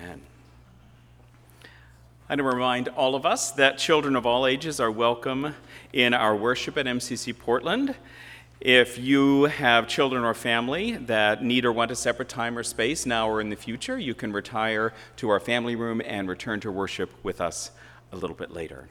Amen. I want to remind all of us that children of all ages are welcome in our worship at MCC Portland. If you have children or family that need or want a separate time or space now or in the future, you can retire to our family room and return to worship with us a little bit later.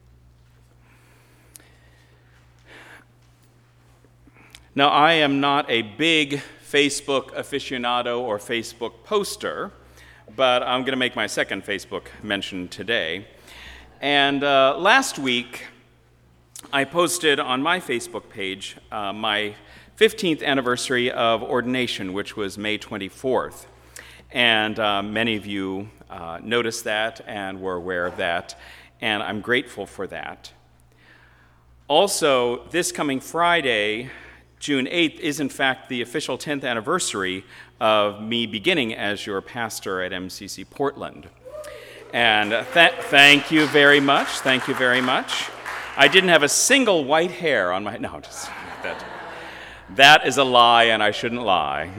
Now, I am not a big Facebook aficionado or Facebook poster, but I'm going to make my second Facebook mention today. And last week, I posted on my Facebook page my 15th anniversary of ordination, which was May 24th. And many of you noticed that and were aware of that, and I'm grateful for that. Also, this coming Friday, June 8th, is in fact the official 10th anniversary of me beginning as your pastor at MCC Portland. And thank you very much. Thank you very much. I didn't have a single white hair on my... No, just that is a lie, and I shouldn't lie.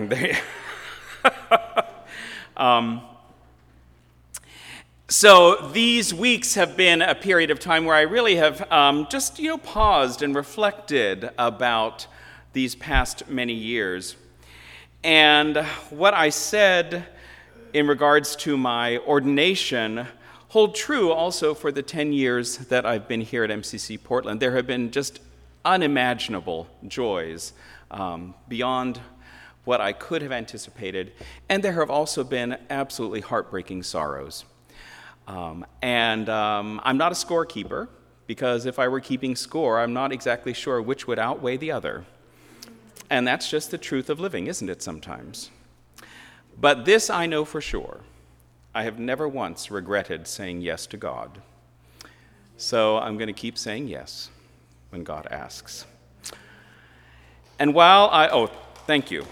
So these weeks have been a period of time where I really have just paused and reflected about these past many years. And what I said in regards to my ordination hold true also for the 10 years that I've been here at MCC Portland. There have been just unimaginable joys beyond what I could have anticipated, and there have also been absolutely heartbreaking sorrows. I'm not a scorekeeper, because if I were keeping score, I'm not exactly sure which would outweigh the other. And that's just the truth of living, isn't it, sometimes? But this I know for sure. I have never once regretted saying yes to God. So I'm going to keep saying yes when God asks. And thank you.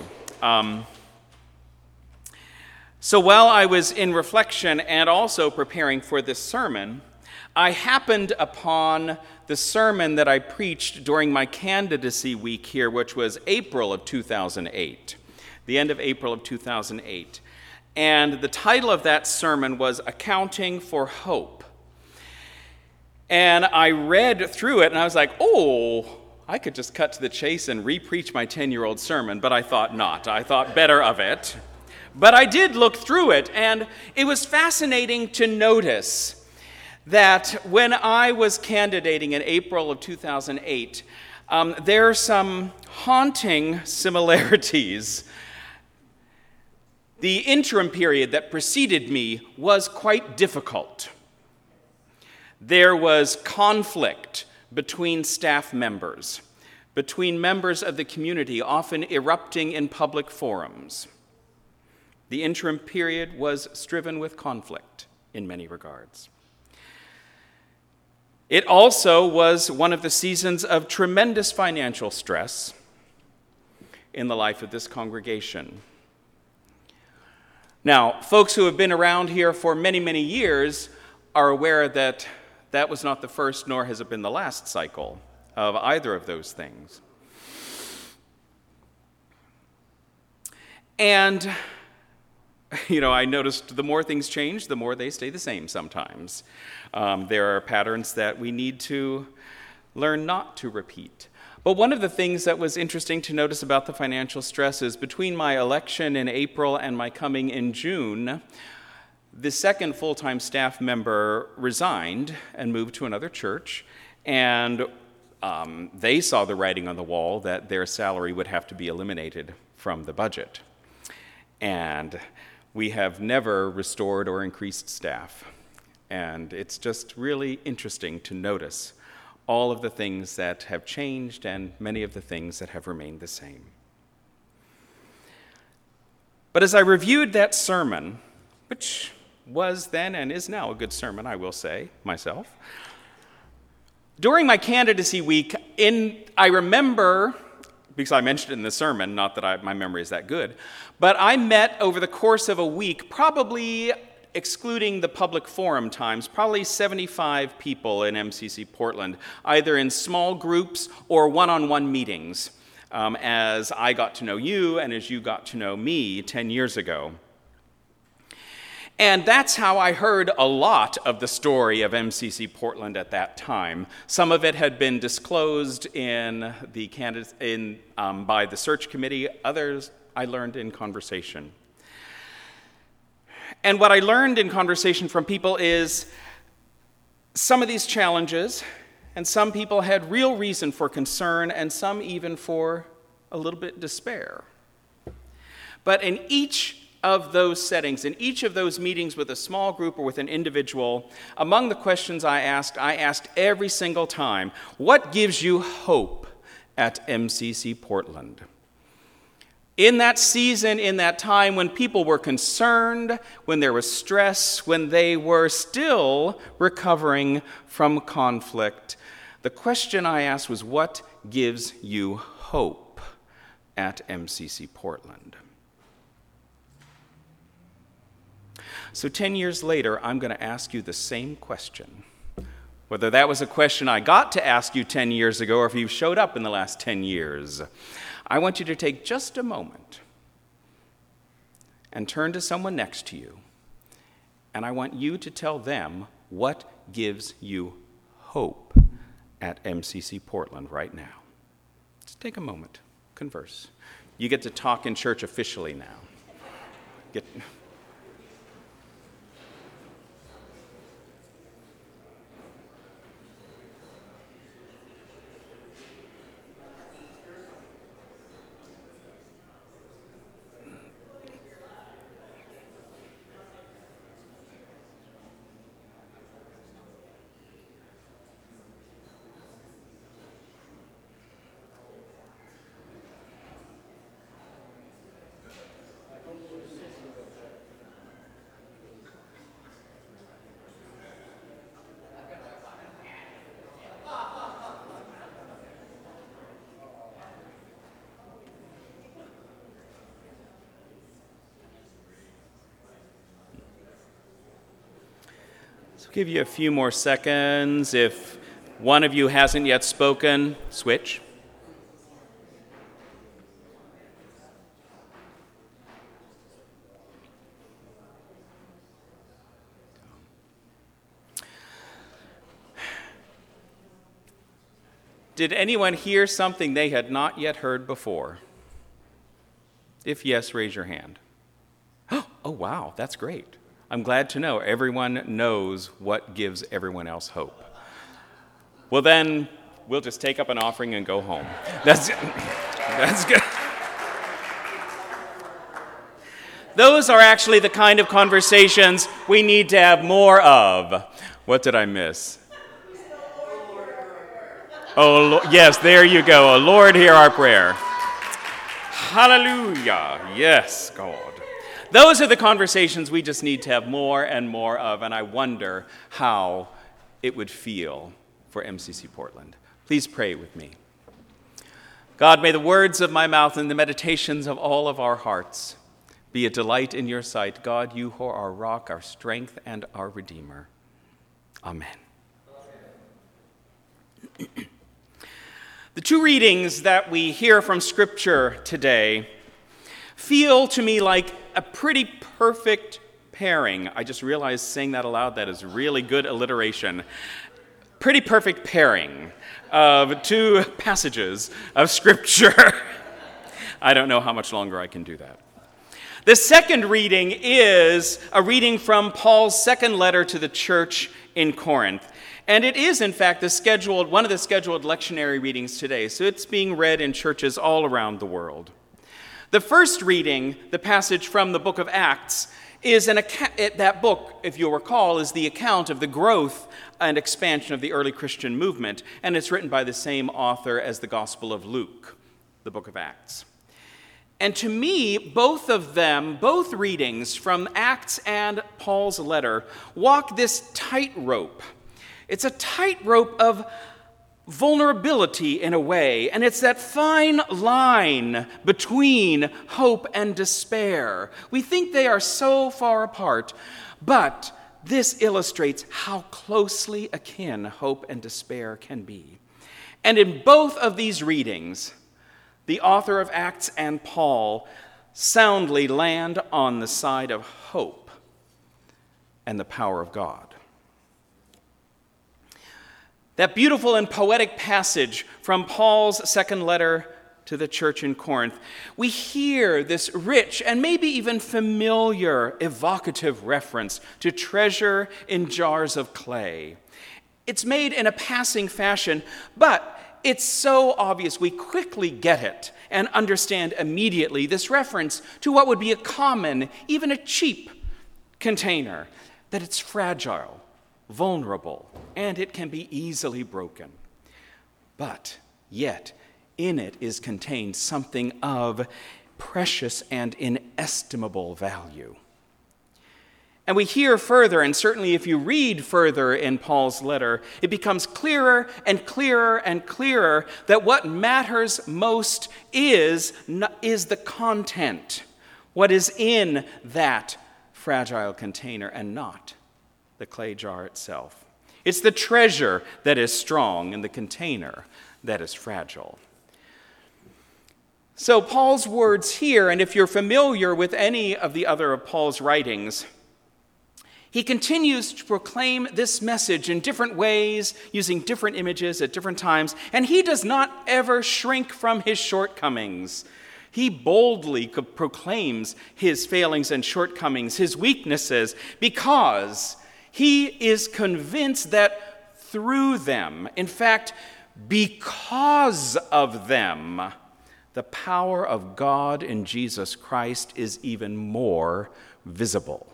So while I was in reflection and also preparing for this sermon, I happened upon the sermon that I preached during my candidacy week here, which was April of 2008, the end of April of 2008. And the title of that sermon was Accounting for Hope. And I read through it, and I was like, I could just cut to the chase and re-preach my 10-year-old sermon, but I thought not. I thought better of it. But I did look through it, and it was fascinating to notice that when I was candidating in April of 2008, there are some haunting similarities. The interim period that preceded me was quite difficult. There was conflict between staff members, between members of the community, often erupting in public forums. The interim period was striven with conflict in many regards. It also was one of the seasons of tremendous financial stress in the life of this congregation. Now, folks who have been around here for many, many years are aware that that was not the first, nor has it been the last cycle of either of those things. And I noticed the more things change, the more they stay the same sometimes. There are patterns that we need to learn not to repeat. But one of the things that was interesting to notice about the financial stress is between my election in April and my coming in June, the second full-time staff member resigned and moved to another church, and they saw the writing on the wall that their salary would have to be eliminated from the budget. And we have never restored or increased staff. And it's just really interesting to notice all of the things that have changed and many of the things that have remained the same. But as I reviewed that sermon, which was then and is now a good sermon, I will say, myself, during my candidacy week, I remember, because I mentioned it in the sermon, not that my memory is that good, but I met over the course of a week, probably excluding the public forum times, probably 75 people in MCC Portland, either in small groups or one-on-one meetings, as I got to know you and as you got to know me 10 years ago. And that's how I heard a lot of the story of MCC Portland at that time. Some of it had been disclosed by the search committee. Others I learned in conversation. And what I learned in conversation from people is some of these challenges, and some people had real reason for concern, and some even for a little bit despair. But in each of those settings, in each of those meetings with a small group or with an individual, among the questions I asked every single time, what gives you hope at MCC Portland? In that season, in that time when people were concerned, when there was stress, when they were still recovering from conflict, the question I asked was, what gives you hope at MCC Portland? So 10 years later, I'm going to ask you the same question. Whether that was a question I got to ask you 10 years ago or if you showed up in the last 10 years, I want you to take just a moment and turn to someone next to you, and I want you to tell them what gives you hope at MCC Portland right now. Just take a moment, converse. You get to talk in church officially now. So I'll give you a few more seconds. If one of you hasn't yet spoken, switch. Did anyone hear something they had not yet heard before? If yes, raise your hand. Oh, wow, that's great. I'm glad to know everyone knows what gives everyone else hope. Well, then, we'll just take up an offering and go home. That's good. Those are actually the kind of conversations we need to have more of. What did I miss? Oh, yes, there you go. Oh, Lord, hear our prayer. Hallelujah. Yes, God. Those are the conversations we just need to have more and more of, and I wonder how it would feel for MCC Portland. Please pray with me. God, may the words of my mouth and the meditations of all of our hearts be a delight in your sight. God, you who are our rock, our strength, and our Redeemer. Amen. The two readings that we hear from Scripture today feel to me like a pretty perfect pairing. I just realized saying that aloud, that is really good alliteration. Pretty perfect pairing of two passages of Scripture. I don't know how much longer I can do that. The second reading is a reading from Paul's second letter to the church in Corinth. And it is, in fact, one of the scheduled lectionary readings today. So it's being read in churches all around the world. The first reading, the passage from the book of Acts, is that book, if you'll recall, is the account of the growth and expansion of the early Christian movement. And it's written by the same author as the Gospel of Luke, the book of Acts. And to me, both readings from Acts and Paul's letter, walk this tightrope. It's a tightrope of vulnerability in a way, and it's that fine line between hope and despair. We think they are so far apart, but this illustrates how closely akin hope and despair can be. And in both of these readings, the author of Acts and Paul soundly land on the side of hope. and the power of God. That beautiful and poetic passage from Paul's second letter to the church in Corinth, we hear this rich and maybe even familiar evocative reference to treasure in jars of clay. It's made in a passing fashion, but it's so obvious we quickly get it and understand immediately this reference to what would be a common, even a cheap container, that it's fragile, vulnerable, and it can be easily broken. But yet, in it is contained something of precious and inestimable value. And we hear further, and certainly if you read further in Paul's letter, it becomes clearer and clearer and clearer that what matters most is the content, what is in that fragile container, and not the clay jar itself. It's the treasure that is strong and the container that is fragile. So Paul's words here, and if you're familiar with any of the other of Paul's writings, he continues to proclaim this message in different ways, using different images at different times, and he does not ever shrink from his shortcomings. He boldly proclaims his failings and shortcomings, his weaknesses, because he is convinced that through them, in fact, because of them, the power of God in Jesus Christ is even more visible.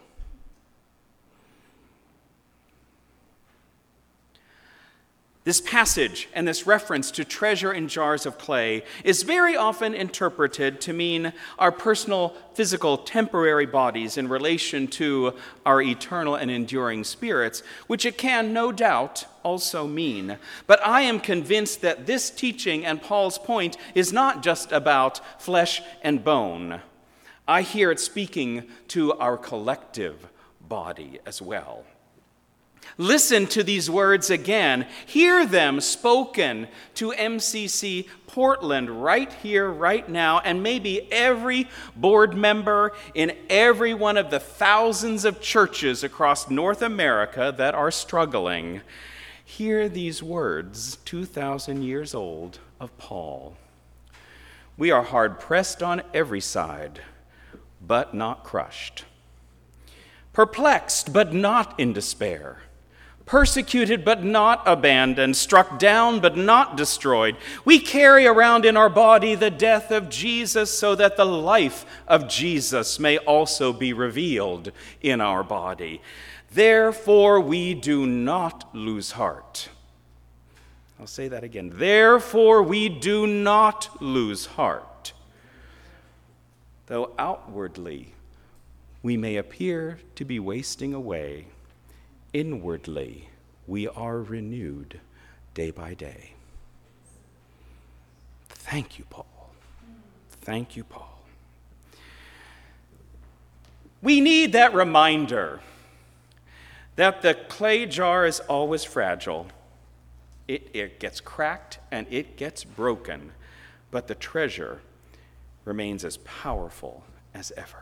This passage and this reference to treasure in jars of clay is very often interpreted to mean our personal, physical, temporary bodies in relation to our eternal and enduring spirits, which it can, no doubt, also mean. But I am convinced that this teaching and Paul's point is not just about flesh and bone. I hear it speaking to our collective body as well. Listen to these words again. Hear them spoken to MCC Portland right here, right now, and maybe every board member in every one of the thousands of churches across North America that are struggling. Hear these words, 2,000 years old, of Paul. We are hard-pressed on every side, but not crushed. Perplexed, but not in despair. Persecuted but not abandoned, struck down but not destroyed. We carry around in our body the death of Jesus so that the life of Jesus may also be revealed in our body. Therefore, we do not lose heart. I'll say that again. Therefore, we do not lose heart. Though outwardly we may appear to be wasting away, inwardly, we are renewed day by day. Thank you, Paul. Thank you, Paul. We need that reminder that the clay jar is always fragile. It gets cracked and it gets broken, but the treasure remains as powerful as ever.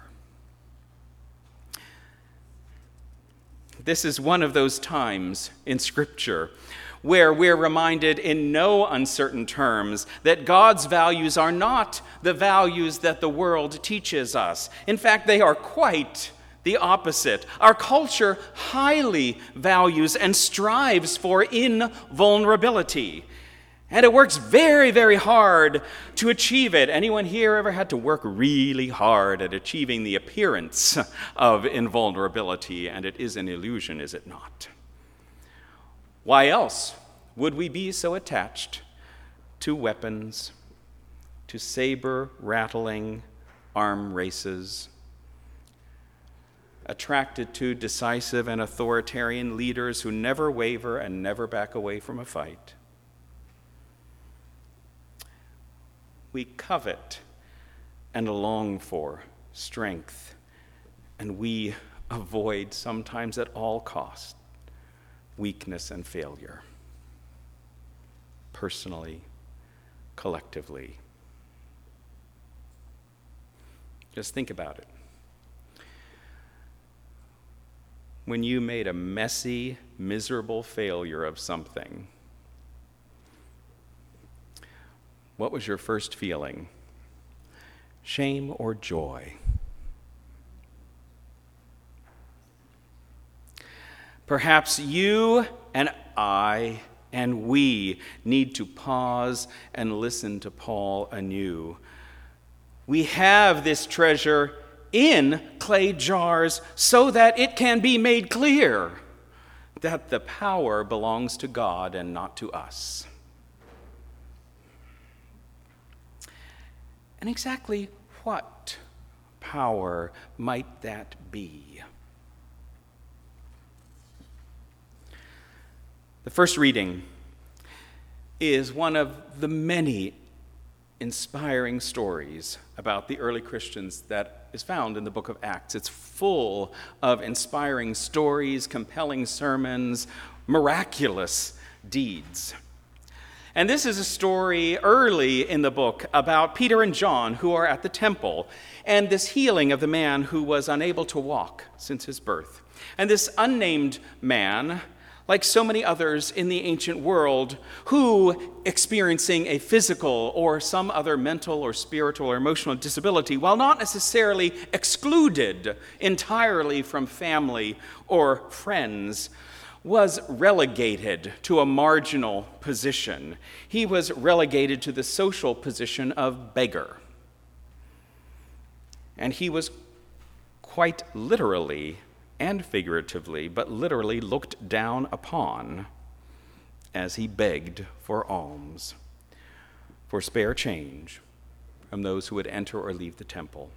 This is one of those times in Scripture where we're reminded in no uncertain terms that God's values are not the values that the world teaches us. In fact, they are quite the opposite. Our culture highly values and strives for invulnerability. And it works very, very hard to achieve it. Anyone here ever had to work really hard at achieving the appearance of invulnerability? And it is an illusion, is it not? Why else would we be so attached to weapons, to saber-rattling arm races, attracted to decisive and authoritarian leaders who never waver and never back away from a fight? We covet and long for strength, and we avoid, sometimes at all costs, weakness and failure, personally, collectively. Just think about it. when you made a messy, miserable failure of something? What was your first feeling? Shame or joy? Perhaps you and I and we need to pause and listen to Paul anew. We have this treasure in clay jars so that it can be made clear that the power belongs to God and not to us. And exactly what power might that be? The first reading is one of the many inspiring stories about the early Christians that is found in the book of Acts. It's full of inspiring stories, compelling sermons, miraculous deeds. And this is a story early in the book about Peter and John who are at the temple, and this healing of the man who was unable to walk since his birth. And this unnamed man, like so many others in the ancient world, who, experiencing a physical or some other mental or spiritual or emotional disability, while not necessarily excluded entirely from family or friends, was relegated to a marginal position. He was relegated to the social position of beggar. And he was quite literally and figuratively, but literally looked down upon as he begged for alms, for spare change from those who would enter or leave the temple.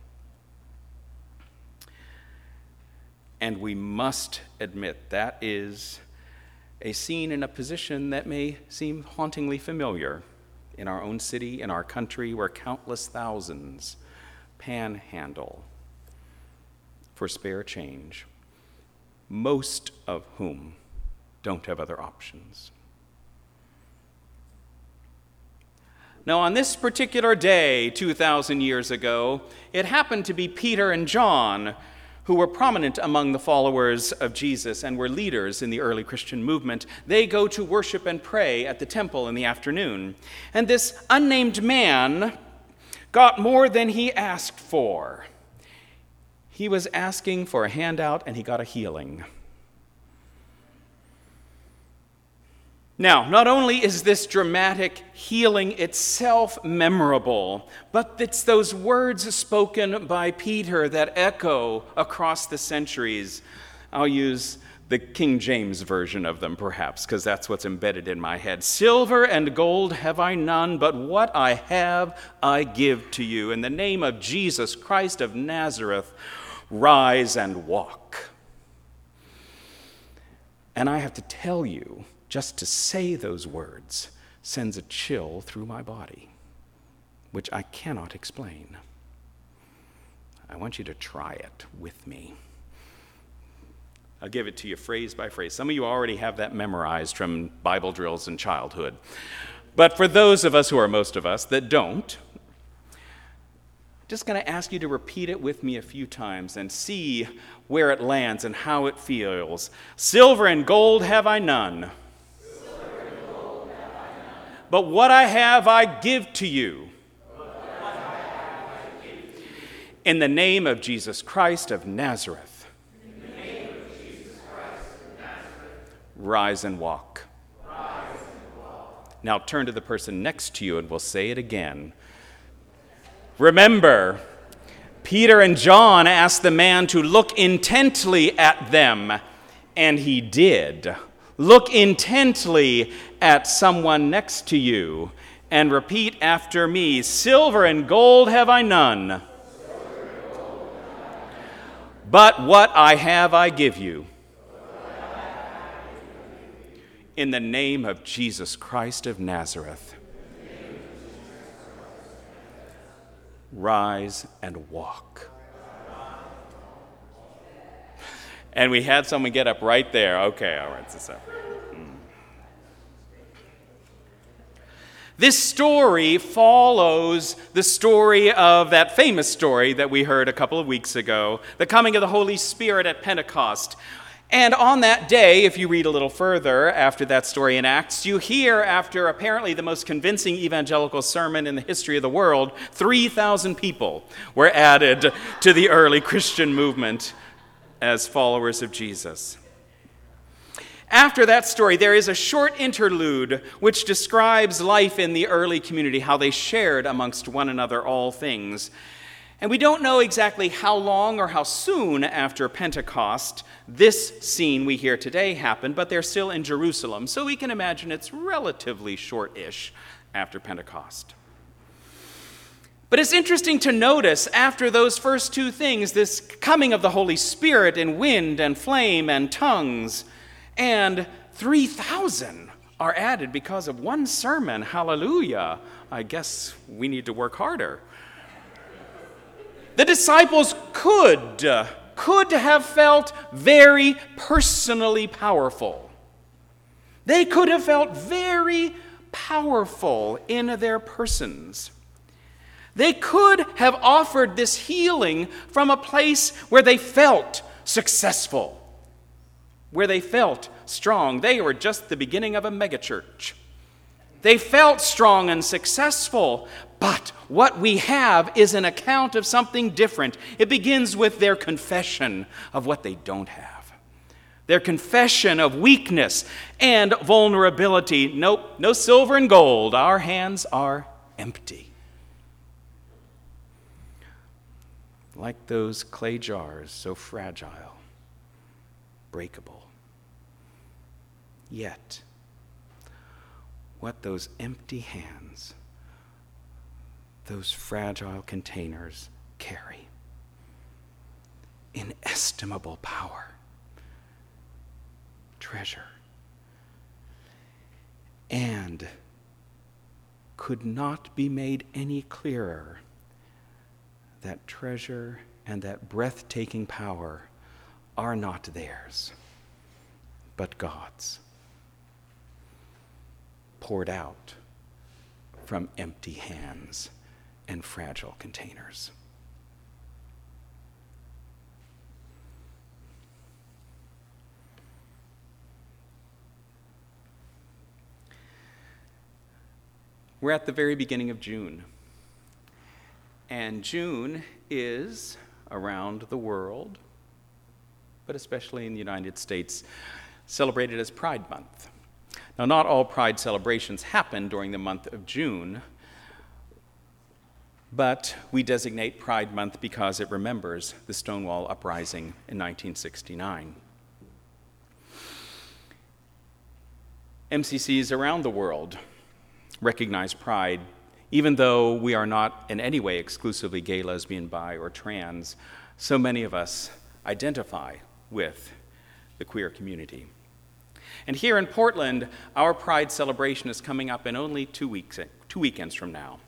And we must admit that is a scene and a position that may seem hauntingly familiar in our own city, in our country, where countless thousands panhandle for spare change, most of whom don't have other options. Now, on this particular day, 2,000 years ago, it happened to be Peter and John who were prominent among the followers of Jesus and were leaders in the early Christian movement. They go to worship and pray at the temple in the afternoon. And this unnamed man got more than he asked for. He was asking for a handout, and he got a healing. Now, not only is this dramatic healing itself memorable, but it's those words spoken by Peter that echo across the centuries. I'll use the King James version of them, perhaps, because that's what's embedded in my head. "Silver and gold have I none, but what I have I give to you. In the name of Jesus Christ of Nazareth, rise and walk." And I have to tell you, just to say those words sends a chill through my body, which I cannot explain. I want you to try it with me. I'll give it to you phrase by phrase. Some of you already have that memorized from Bible drills in childhood. But for those of us, who are most of us, that don't, I'm just going to ask you to repeat it with me a few times and see where it lands and how it feels. Silver and gold have I none. But what I have I give to you. In the name of Jesus Christ of Nazareth. Rise and walk. Now turn to the person next to you and we'll say it again. Remember, Peter and John asked the man to look intently at them, and he did. Look intently at someone next to you and repeat after me. Silver and gold have I none, but what I have I give you. In the name of Jesus Christ of Nazareth, rise and walk. And we had someone get up right there. Okay, I'll write this up. This story follows the story of that famous story that we heard a couple of weeks ago, the coming of the Holy Spirit at Pentecost. And on that day, if you read a little further after that story in Acts, you hear, after apparently the most convincing evangelical sermon in the history of the world, 3,000 people were added to the early Christian movement as followers of Jesus. After that story, there is a short interlude which describes life in the early community, how they shared amongst one another all things. And we don't know exactly how long or how soon after Pentecost this scene we hear today happened, but they're still in Jerusalem, so we can imagine it's relatively short-ish after Pentecost. But it's interesting to notice, after those first two things, this coming of the Holy Spirit in wind and flame and tongues, and 3,000 are added because of one sermon. Hallelujah. I guess we need to work harder. The disciples could have felt very personally powerful. They could have felt very powerful in their persons. They could have offered this healing from a place where they felt successful, where they felt strong. They were just the beginning of a megachurch. They felt strong and successful, but what we have is an account of something different. It begins with their confession of what they don't have, their confession of weakness and vulnerability. Nope, no silver and gold. Our hands are empty. Like those clay jars, so fragile, breakable. Yet, what those empty hands, those fragile containers carry: inestimable power, treasure, and could not be made any clearer that treasure and that breathtaking power are not theirs, but God's, poured out from empty hands and fragile containers. We're at the very beginning of June, and June is, around the world, but especially in the United States, celebrated as Pride Month. Now, not all Pride celebrations happen during the month of June, but we designate Pride Month because it remembers the Stonewall Uprising in 1969. MCCs around the world recognize Pride, even though we are not in any way exclusively gay, lesbian, bi, or trans. So many of us identify with the queer community. And here in Portland, our Pride celebration is coming up in only 2 weekends from now.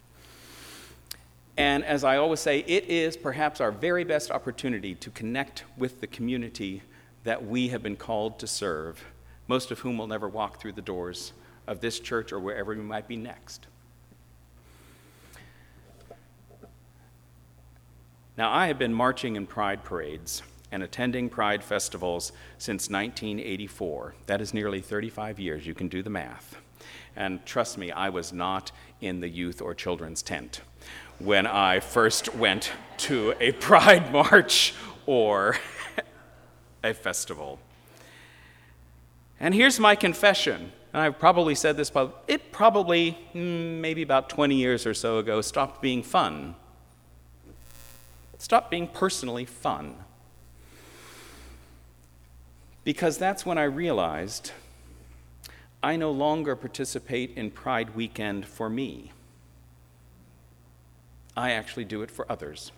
And as I always say, it is perhaps our very best opportunity to connect with the community that we have been called to serve, most of whom will never walk through the doors of this church or wherever we might be next. Now, I have been marching in Pride parades and attending Pride festivals since 1984. That is nearly 35 years. You can do the math. And trust me, I was not in the youth or children's tent when I first went to a Pride march or a festival. And here's my confession. And I've probably said this, but it probably, maybe about 20 years or so ago, stopped being fun. It stopped being personally fun. Because that's when I realized I no longer participate in Pride Weekend for me. I actually do it for others.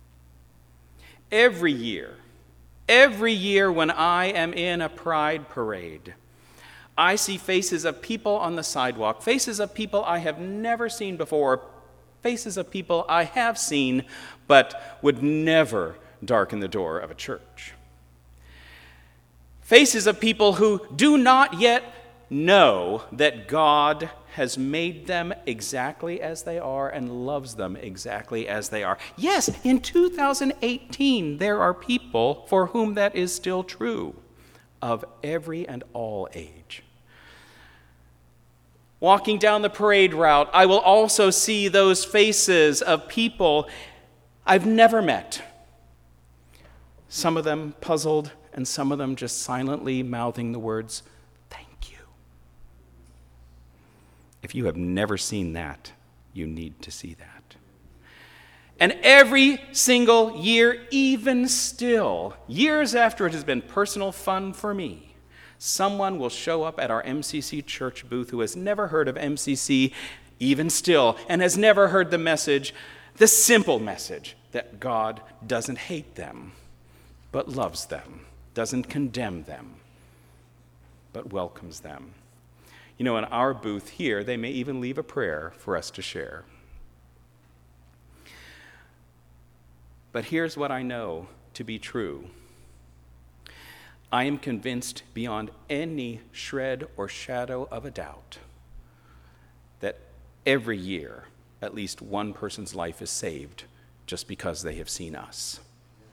Every year when I am in a Pride parade, I see faces of people on the sidewalk, faces of people I have never seen before, faces of people I have seen but would never darken the door of a church. Faces of people who do not yet know that God has made them exactly as they are and loves them exactly as they are. Yes, in 2018, there are people for whom that is still true. of every and all age. Walking down the parade route, I will also see those faces of people I've never met. Some of them puzzled, and some of them just silently mouthing the words, "Thank you." If you have never seen that, you need to see that. And every single year, even still, years after it has been personal fun for me, someone will show up at our MCC church booth who has never heard of MCC, even still, and has never heard the message, the simple message, that God doesn't hate them, but loves them, doesn't condemn them, but welcomes them. You know, in our booth here, they may even leave a prayer for us to share. But here's what I know to be true. I am convinced beyond any shred or shadow of a doubt that every year at least one person's life is saved just because they have seen us.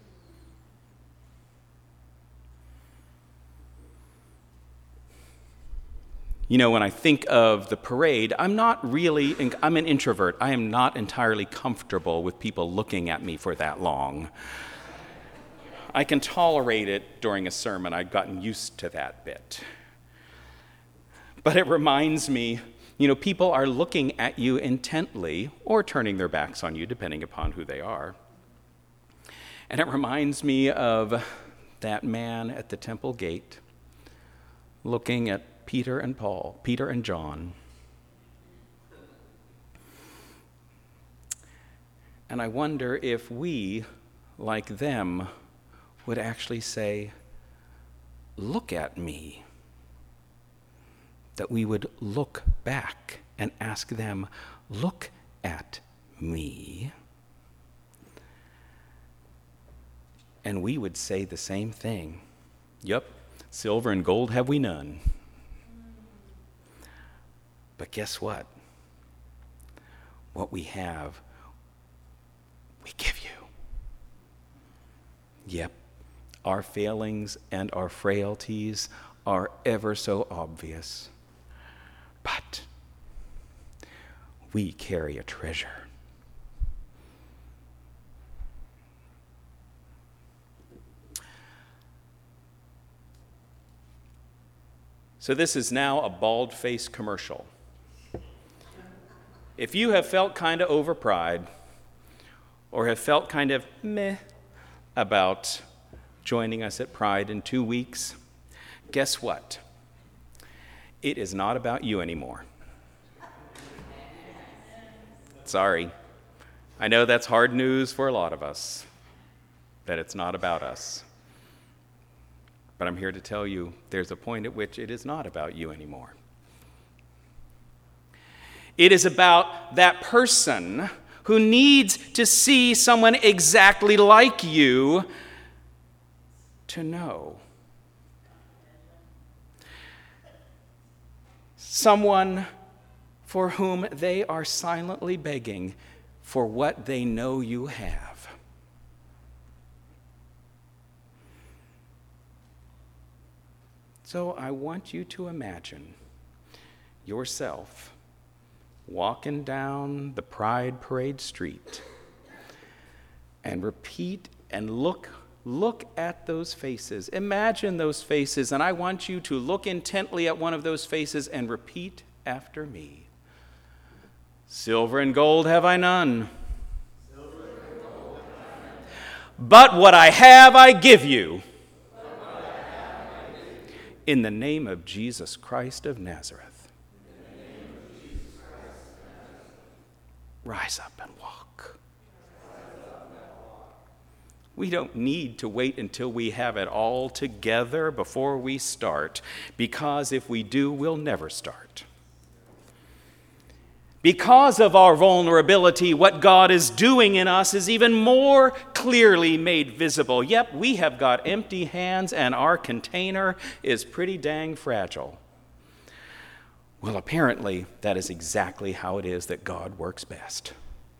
You know, when I think of the parade, I'm an introvert. I am not entirely comfortable with people looking at me for that long. I can tolerate it during a sermon. I've gotten used to that bit. But it reminds me, you know, people are looking at you intently or turning their backs on you, depending upon who they are. And it reminds me of that man at the temple gate looking at Peter and John. And I wonder if we, like them, would actually say, "Look at me." That we would look back and ask them, "Look at me." And we would say the same thing. "Yep, silver and gold have we none. But guess what? What we have, we give you." Yep, our failings and our frailties are ever so obvious. But we carry a treasure. So this is now a bald-faced commercial. If you have felt kind of overpride or have felt kind of meh about joining us at Pride in 2 weeks, guess what? It is not about you anymore. Sorry. I know that's hard news for a lot of us, that it's not about us. But I'm here to tell you there's a point at which it is not about you anymore. It is about that person who needs to see someone exactly like you to know. Someone for whom they are silently begging for what they know you have. So I want you to imagine yourself walking down the Pride Parade Street and repeat and look at those faces. Imagine those faces, and I want you to look intently at one of those faces and repeat after me. "Silver and gold have I none. But what I have I give you. In the name of Jesus Christ of Nazareth. Rise up and walk." We don't need to wait until we have it all together before we start, because if we do, we'll never start. Because of our vulnerability, what God is doing in us is even more clearly made visible. Yep, we have got empty hands and our container is pretty dang fragile. Well, apparently, that is exactly how it is that God works best.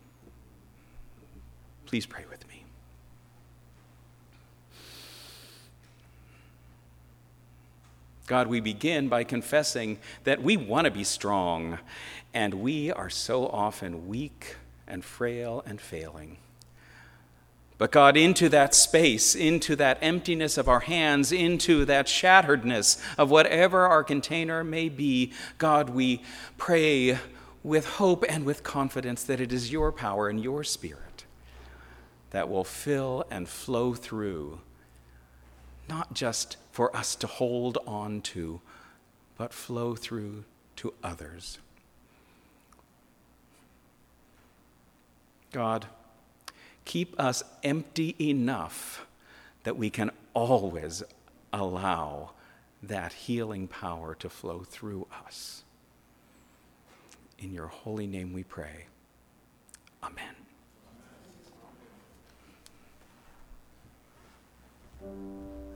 Please pray with me. God, we begin by confessing that we want to be strong, and we are so often weak and frail and failing. But God, into that space, into that emptiness of our hands, into that shatteredness of whatever our container may be, God, we pray with hope and with confidence that it is your power and your Spirit that will fill and flow through, not just for us to hold on to, but flow through to others. God, keep us empty enough that we can always allow that healing power to flow through us. In your holy name we pray. Amen.